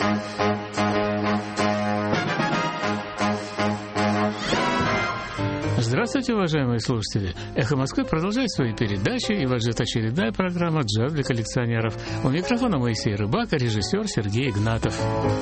Здравствуйте, уважаемые слушатели! «Эхо Москвы» продолжает свои передачи, и вас ждет очередная программа «Джаз для коллекционеров». У микрофона Моисей Рыбак, а режиссер Сергей Игнатов.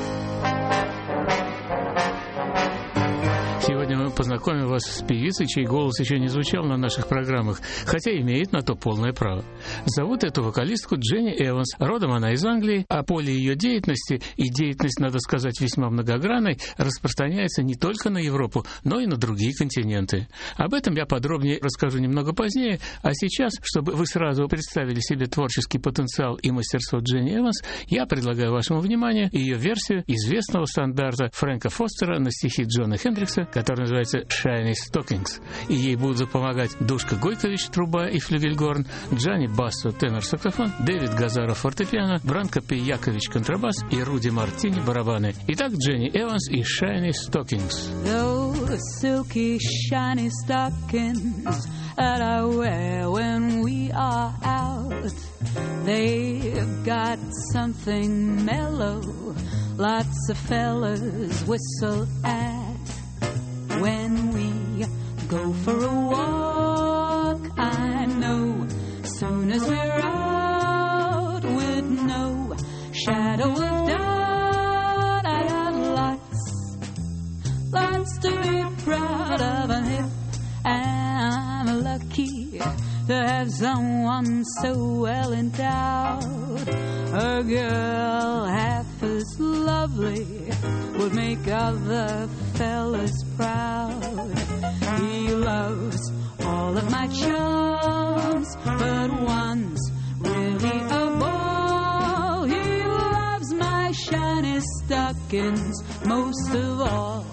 Сегодня мы познакомим вас с певицей, чей голос еще не звучал на наших программах, хотя имеет на то полное право. Зовут эту вокалистку Дженни Эванс. Родом она из Англии, а поле ее деятельности, и деятельность, надо сказать, весьма многогранной, распространяется не только на Европу, но и на другие континенты. Об этом я подробнее расскажу немного позднее, а сейчас, чтобы вы сразу представили себе творческий потенциал и мастерство Дженни Эванс, я предлагаю вашему вниманию ее версию известного стандарта Фрэнка Фостера на стихи Джона Хендрикса, который называется «Shiny Stockings». И ей будут помогать Душка Гойкович, труба и флюгельгорн, Джанни Бассо, тенор-саксофон, Дэвид Газаров, фортепиано, Бранко Пиякович, контрабас и Руди Мартини, барабаны. Итак, Дженни Эванс и «Shiny Stockings». Those silky shiny stockings that I wear when we are out, they've got something mellow, lots of fellas whistle at. When we go for a walk, I know soon as we're out with no shadow of doubt, I got lots to be proud of, and if I'm lucky to have someone so well endowed, a girl half as lovely would make other fellas proud. He loves all of my charms, but one's really a ball. He loves my shiny stockings most of all.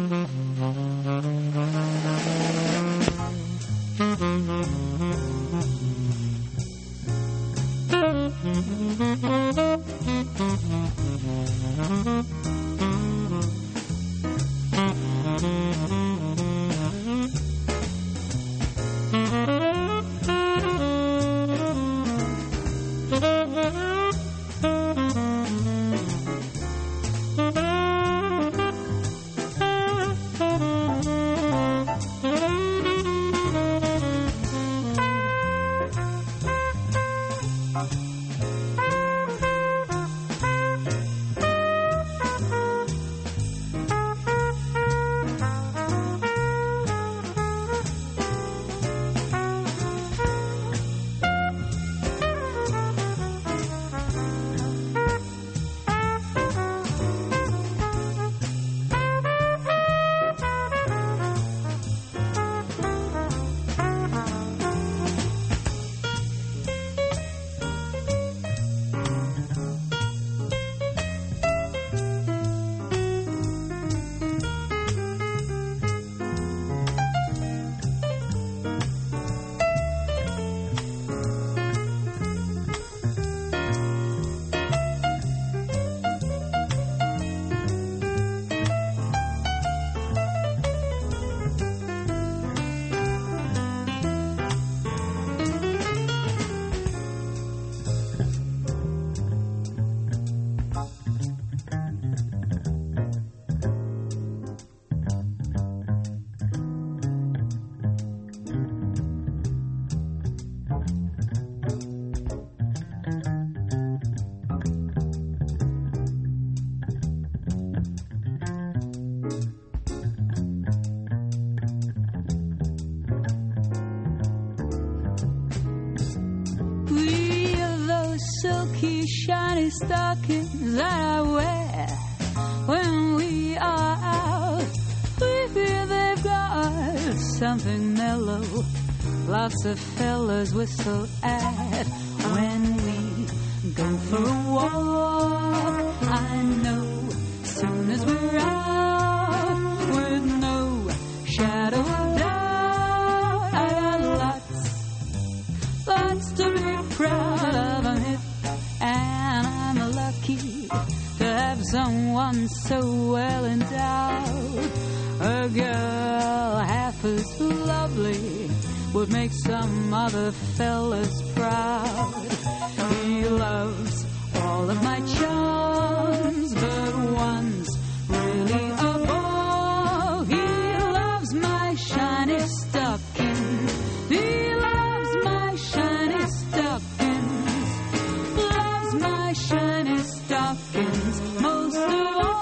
Shiny stockings that I wear when we are out. We feel they've got something mellow, lots of fellas whistle at. When we go for a walk, I know soon as we're out with no shadow of doubt, I got lots to be proud of, and I'm lucky to have someone so well endowed. A girl half as lovely would make some other fellas proud. He loves all of my charms, but friends most of all.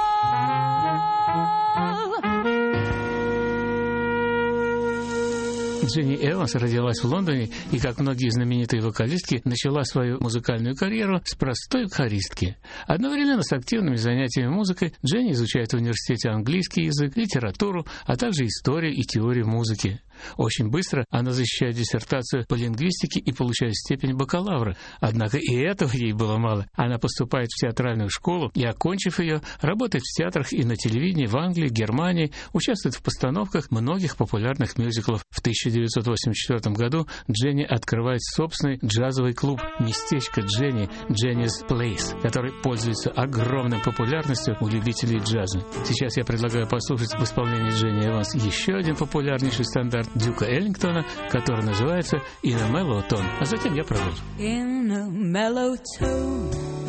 Дженни Эванс родилась в Лондоне и, как многие знаменитые вокалистки, начала свою музыкальную карьеру с простой хористки. Одновременно с активными занятиями музыкой Дженни изучает в университете английский язык, литературу, а также историю и теорию музыки. Очень быстро она защищает диссертацию по лингвистике и получает степень бакалавра. Однако и этого ей было мало. Она поступает в театральную школу и, окончив ее, работает в театрах и на телевидении в Англии, Германии, участвует в постановках многих популярных мюзиклов. В 1984 году Дженни открывает собственный джазовый клуб «Местечко Дженни» Jenny's Place, который пользуется огромной популярностью у любителей джаза. Сейчас я предлагаю послушать в исполнении Дженни Эванс еще один популярнейший стандарт Дюка Эллингтона, который называется «In a Mellow Tone». А затем я продолжу. In a mellow tone,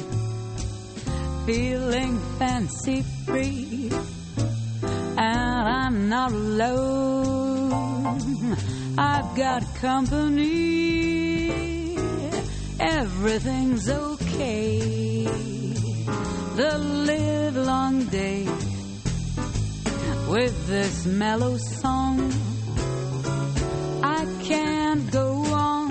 feeling fancy free, and I'm not alone, I've got company, everything's okay, the livelong day, with this mellow song, I can't go on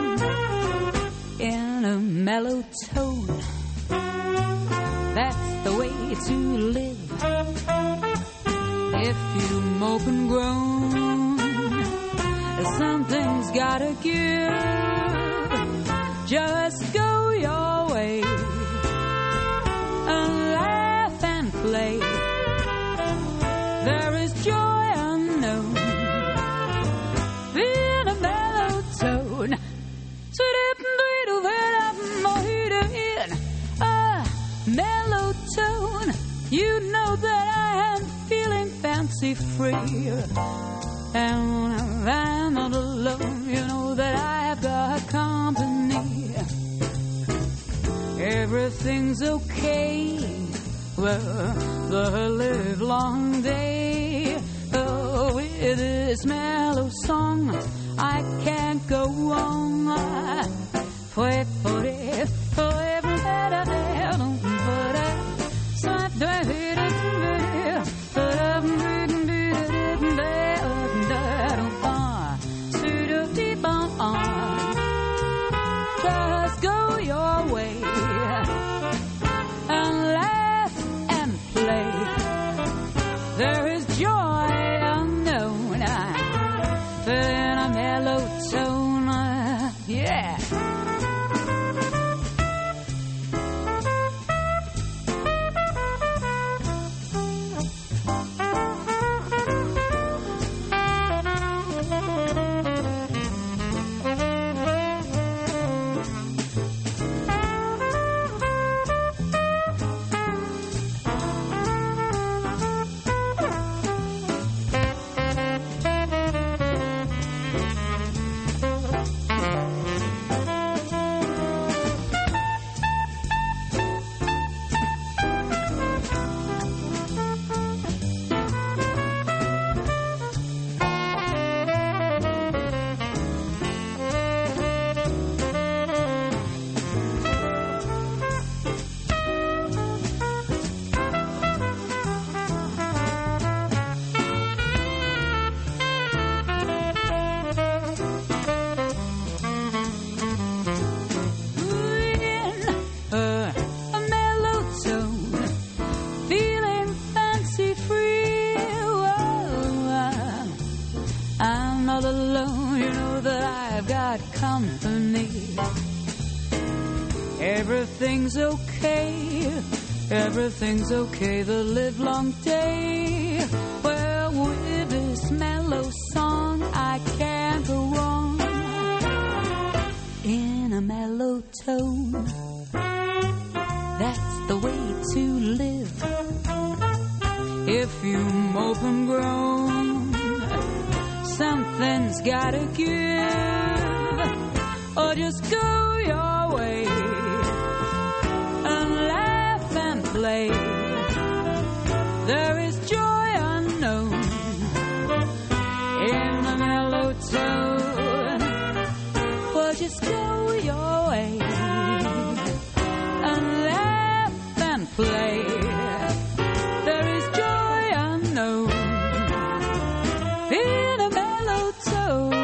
in a mellow tone. That's the way to live. If you mope and groan, something's gotta give. Just go your way and laugh and play. There is joy unknown. In a mellow tone, a mellow tone. You know that I am feeling fancy free, and when I'm not alone, you know that I have got company. Everything's okay, well, the livelong day. Oh, with this mellow song, I can't go on. Fue por eso, just go your way and laugh and play. There is joy unknown in a mellow tone. Yeah. Everything's okay, everything's okay the livelong day. Well, with this mellow song I can't go on in a mellow tone. That's the way to live. If you mope and groan, something's gotta give, or just go your way and laugh and play. There is joy unknown in the mellow tone. Well, just go your way and laugh and play. There is joy unknown. Feel the mellow tone.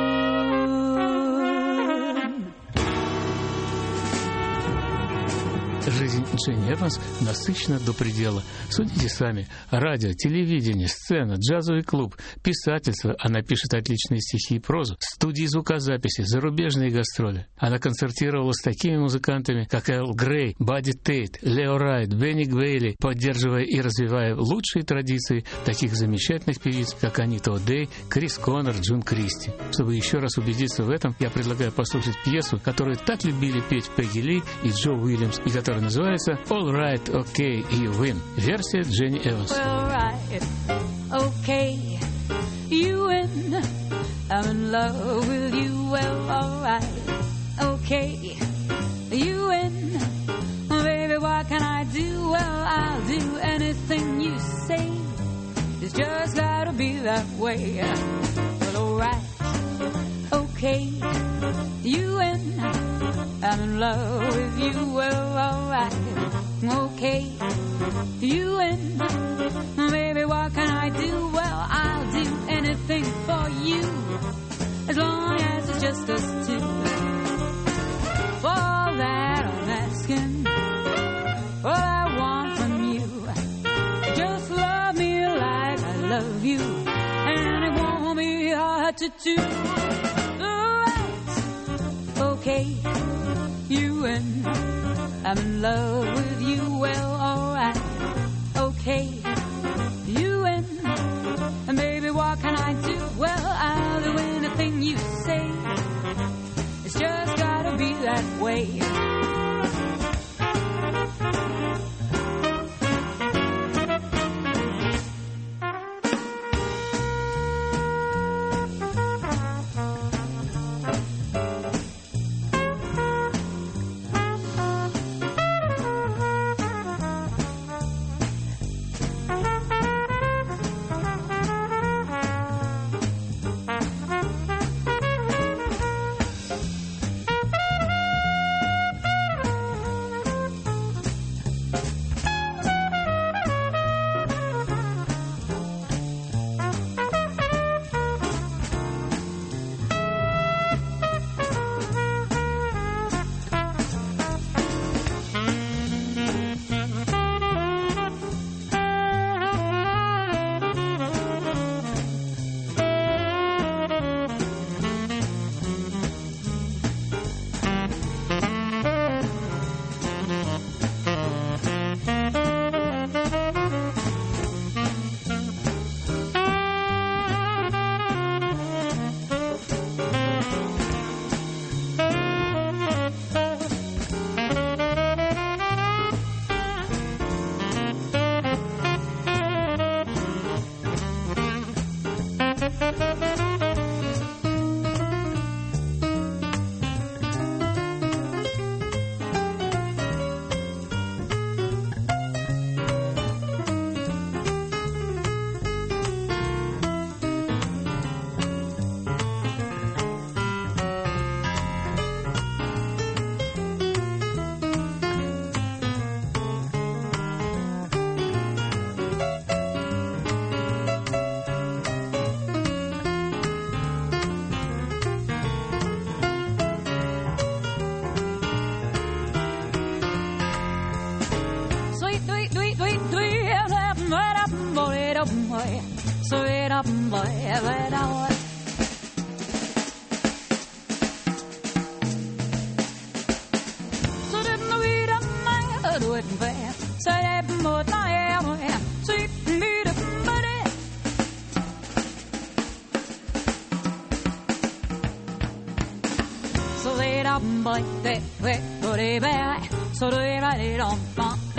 Жизнь Дженни Эванс насыщена до предела. Судите сами. Радио, телевидение, сцена, джазовый клуб, писательство. Она пишет отличные стихи и прозу. Студии звукозаписи, зарубежные гастроли. Она концертировала с такими музыкантами, как Эл Грей, Бадди Тейт, Лео Райт, Бенни Гвейли, поддерживая и развивая лучшие традиции таких замечательных певиц, как Анита О'Дей, Крис Коннор, Джун Кристи. Чтобы еще раз убедиться в этом, я предлагаю послушать пьесу, которую так любили петь Пегги Ли и Джо Уильямс, и которая называется «All Right, Okay, You Win». Версия Дженни Эванс. All right, okay, you win. I'm in love with you. Well, all right, okay, you win. Baby, what can I do? Well, I'll do anything you say. It's just gotta be that way. Well, all right, okay, you win. I'm in love with you. Well, all right, okay, you win. Baby, what can I do? Well, I'll do anything for you, as long as it's just us two. For all that I'm asking, all I want from you, just love me like I love you, and it won't be hard to do. Alright, okay, you win. I'm in love with you. Well, alright, okay, you win. And baby, what can I do? Well, I'll do anything you say. It's just gotta be that way. So do you write it on?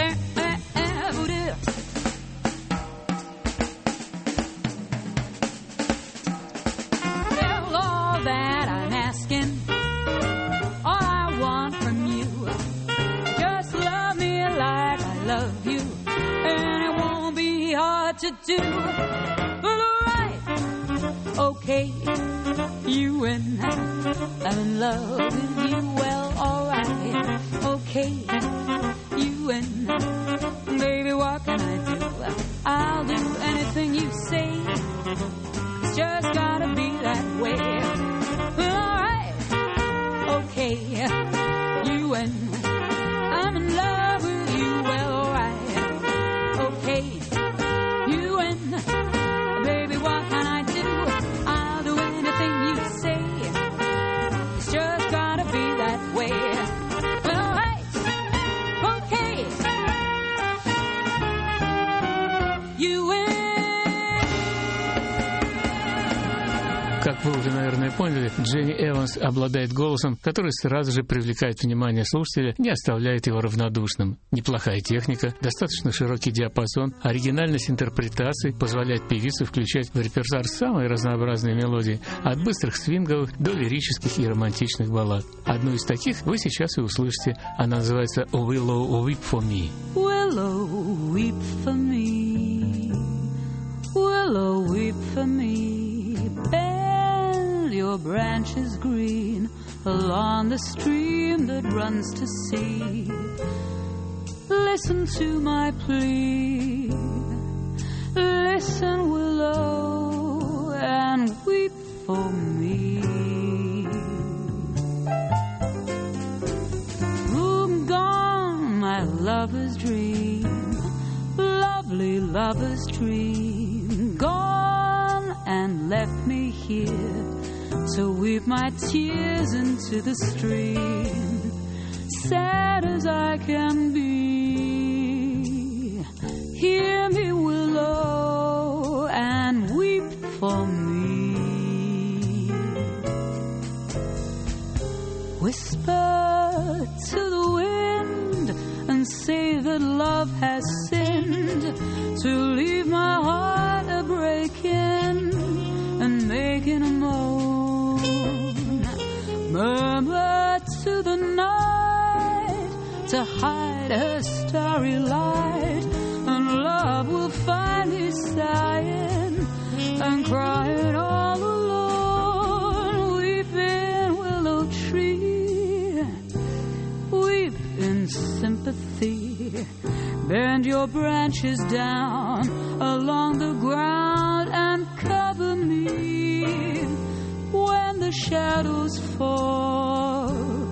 Well, all that I'm asking, all I want from you, just love me like I love you, and it won't be hard to do. Well, alright, okay, you and I'm in love with you. Well, alright, okay, you and me. Как вы уже, наверное, поняли, Дженни Эванс обладает голосом, который сразу же привлекает внимание слушателя, не оставляет его равнодушным. Неплохая техника, достаточно широкий диапазон, оригинальность интерпретации позволяет певице включать в репертуар самые разнообразные мелодии, от быстрых свинговых до лирических и романтичных баллад. Одну из таких вы сейчас и услышите. Она называется «Willow Weep for Me». Willow, weep for me. Willow, weep for me. Bend your branches green along the stream that runs to sea. Listen to my plea. Listen, willow, and weep for me. Room gone, my lover's dream, lovely lover's dream, gone and left me here to weep my tears into the stream. Sad as I can be, hear me, willow, and weep for me. Whisper to the wind and say that love has sinned, to leave my heart a-breaking and making a moan. Murmur to the night to hide her starry light, and love will find me sighing and crying all alone. Weeping willow tree, weep in sympathy. Bend your branches down along the ground and cover me when the shadows fall.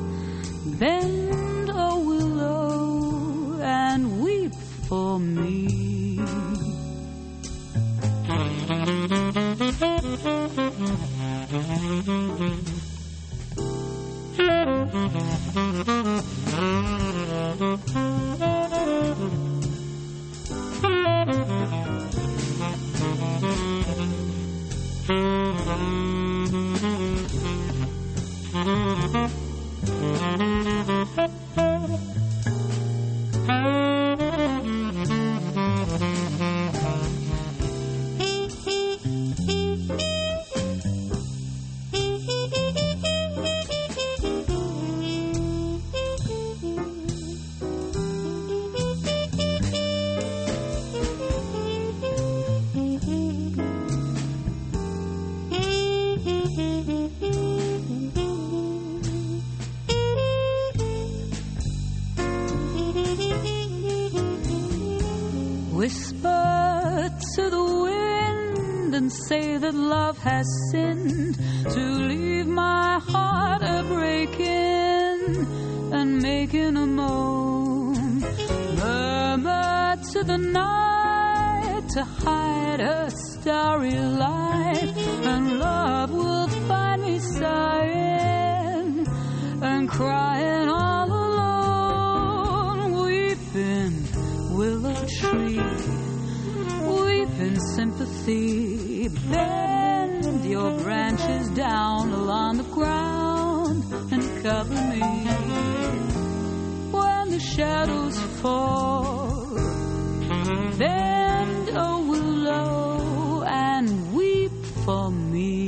Bend, a willow, and weep for me. Whisper to the wind and say that love has sinned, to leave my heart a-breaking and making a moan. Murmur to the night to hide her starry light, and love will find me sighing and crying all alone. Weeping willow tree, weep in sympathy. Bend your branches down along the ground and cover me when the shadows fall. Bend, a willow, and weep for me.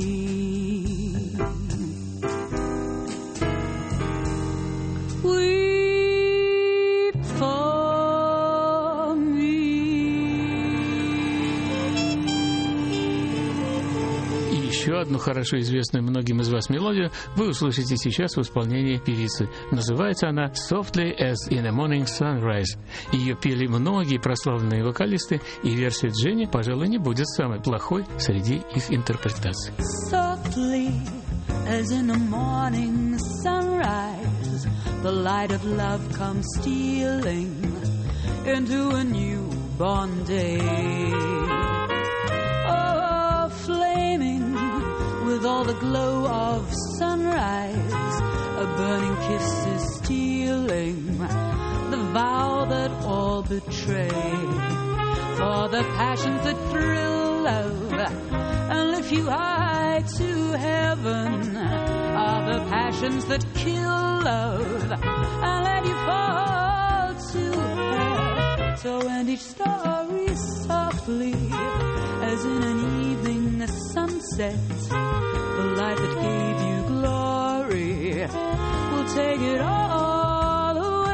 Weep for me. Еще одну хорошо известную многим из вас мелодию вы услышите сейчас в исполнении певицы. Называется она «Softly as in a morning sunrise». Ее пели многие прославленные вокалисты, и версия Дженни, пожалуй, не будет самой плохой среди их интерпретаций. Softly as in a morning sunrise, the light of love comes stealing into a newborn day. Oh, flaming with all the glow of sunrise, a burning kiss is stealing the vow that all betray. For the passions that thrill love and lift you high to heaven are the passions that kill love and let you fall to hell. So end each story softly as in an evening sunset. The light that gave you glory will take it all away.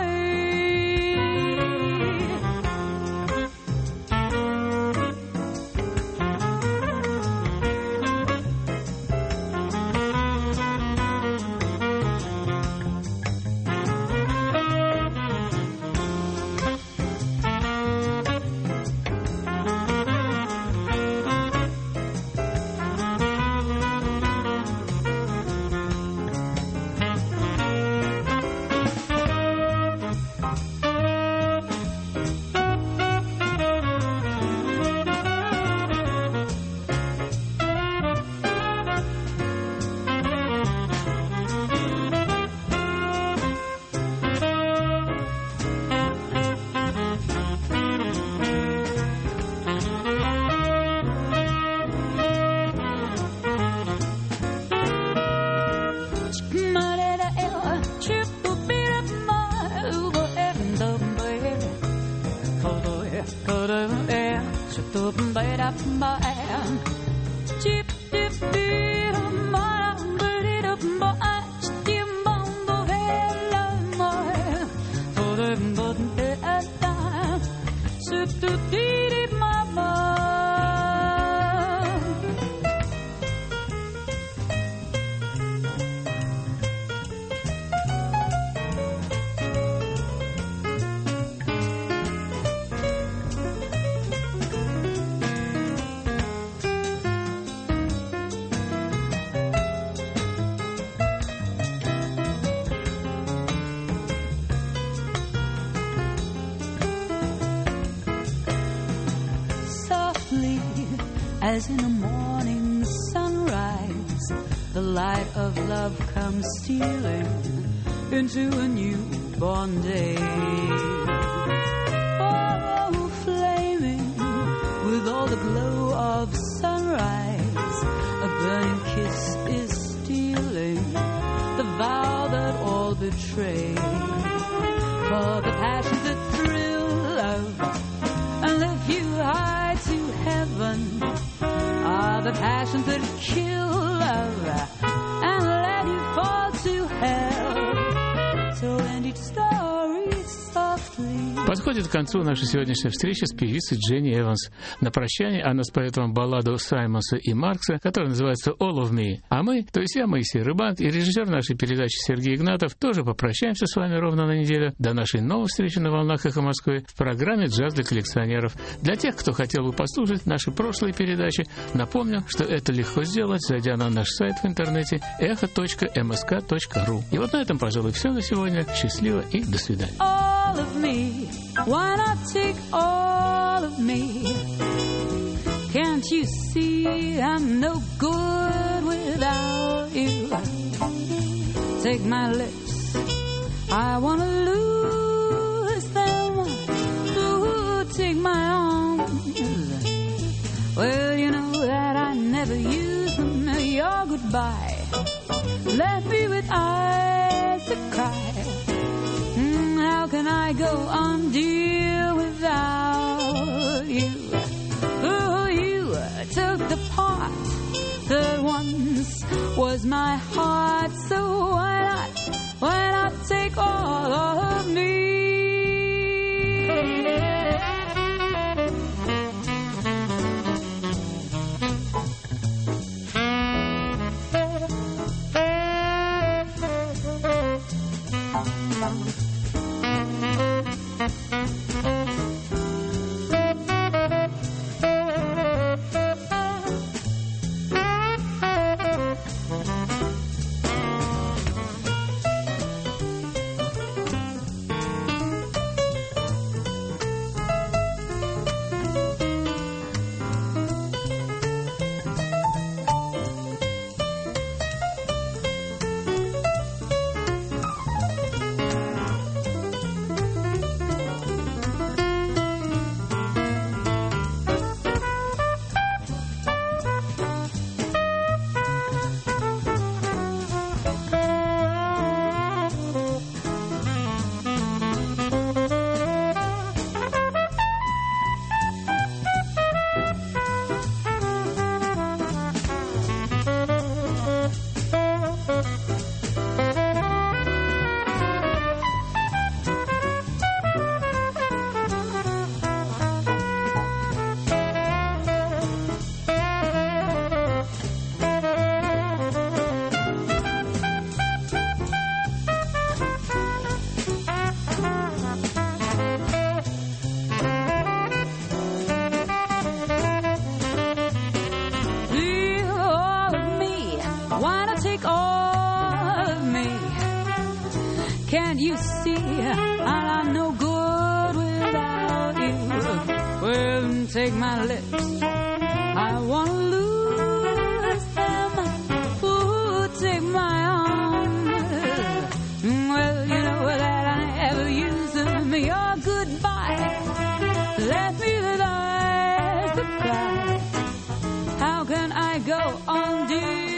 As in a morning sunrise, the light of love comes stealing into a newborn day. Oh, flaming with all the glow of sunrise, a burning kiss is stealing the vow that all betray. For the passions that thrill love and lift you high to heaven are the passions that kill love and let you fall to hell. So end each story softly. Подходит к концу наша сегодняшняя встреча с певицей Дженни Эванс. На прощание она споет вам балладу Саймонса и Маркса, которая называется «All of Me». А мы, то есть я, Моисей Рыбак, и режиссер нашей передачи Сергей Игнатов, тоже попрощаемся с вами ровно на неделю до нашей новой встречи на волнах «Эхо Москвы» в программе «Джаз для коллекционеров». Для тех, кто хотел бы послушать наши прошлые передачи, напомню, что это легко сделать, зайдя на наш сайт в интернете echo.msk.ru. И вот на этом, пожалуй, все на сегодня. Счастливо и до свидания. All of me, why not take all of me? Can't you see I'm no good without you? Take my lips, I wanna lose them. Ooh, take my arms, well, you know that I never use them. Your goodbye left me with eyes that cry. How can I go on, dear, without you? Oh, you took the part that once was my heart. So why not take all of me? Can't you see I'm no good without you? Well, take my lips, I want to lose them. Ooh, take my arms, well, you know that I never use them. Your goodbye left me with eyes to cry. How can I go on, dear?